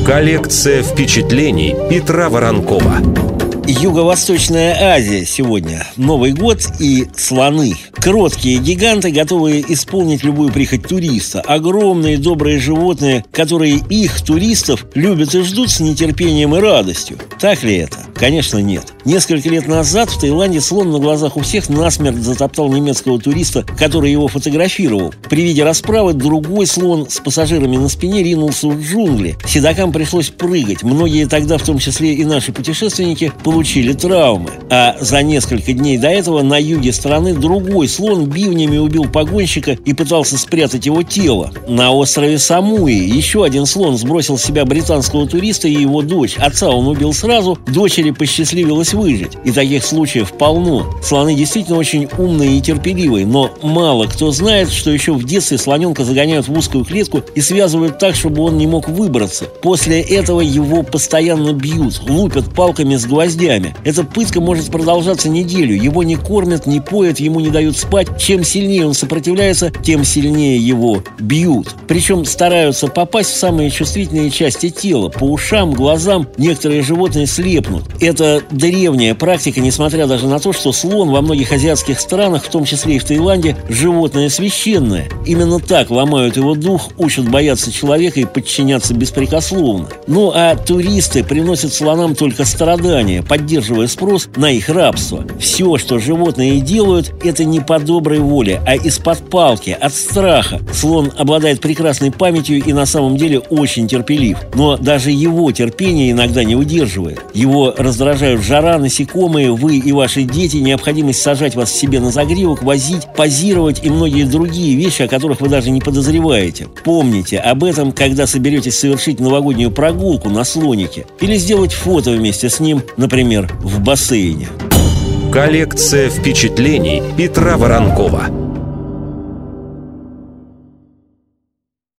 Коллекция впечатлений Петра Воронкова. Юго-Восточная Азия сегодня. Новый год и слоны. Кроткие гиганты, готовые исполнить любую прихоть туриста. Огромные добрые животные, которые их, туристов, любят и ждут с нетерпением и радостью. Так ли это? Конечно, нет. Несколько лет назад в Таиланде слон на глазах у всех насмерть затоптал немецкого туриста, который его фотографировал. При виде расправы другой слон с пассажирами на спине ринулся в джунгли. Седокам пришлось прыгать. Многие тогда, в том числе и наши путешественники, получили травмы. А за несколько дней до этого на юге страны другой слон бивнями убил погонщика и пытался спрятать его тело. На острове Самуи еще один слон сбросил с себя британского туриста и его дочь. Отца он убил сразу, дочери посчастливилось выжить. И таких случаев полно. Слоны действительно очень умные и терпеливые, но мало кто знает, что еще в детстве слоненка загоняют в узкую клетку и связывают так, чтобы он не мог выбраться. После этого его постоянно бьют, лупят палками с гвоздями. Эта пытка может продолжаться неделю. Его не кормят, не поят, ему не дают спать. Чем сильнее он сопротивляется, тем сильнее его бьют. Причем стараются попасть в самые чувствительные части тела. По ушам, глазам некоторые животные слепнут. Это древняя практика, несмотря даже на то, что слон во многих азиатских странах, в том числе и в Таиланде, животное священное. Именно так ломают его дух, учат бояться человека и подчиняться беспрекословно. Ну а туристы приносят слонам только страдания, поддерживая спрос на их рабство. Все, что животные делают, это не по доброй воле, а из-под палки, от страха. Слон обладает прекрасной памятью и на самом деле очень терпелив. Но даже его терпение иногда не удерживает. Его раздражают жара, насекомые, вы и ваши дети, необходимость сажать вас себе на загривок, возить, позировать и многие другие вещи, о которых вы даже не подозреваете. Помните об этом, когда соберетесь совершить новогоднюю прогулку на слонике или сделать фото вместе с ним, например, в бассейне. Коллекция впечатлений Петра Воронкова.